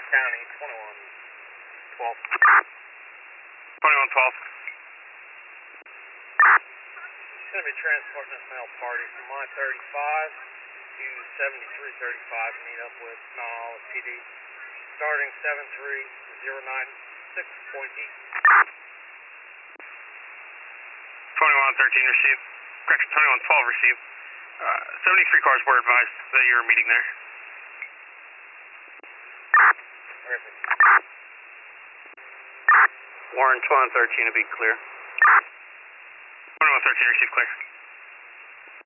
County, 2112. 2112. She's going to be transporting this male party from line 35 to 7335 to meet up with Mount Olive PD, starting 73096.8. 2113 received. Correction, 2112 received. 73 cars were advised that you were meeting there. Perfect. Warren 2113 to be clear. 2113 received clear.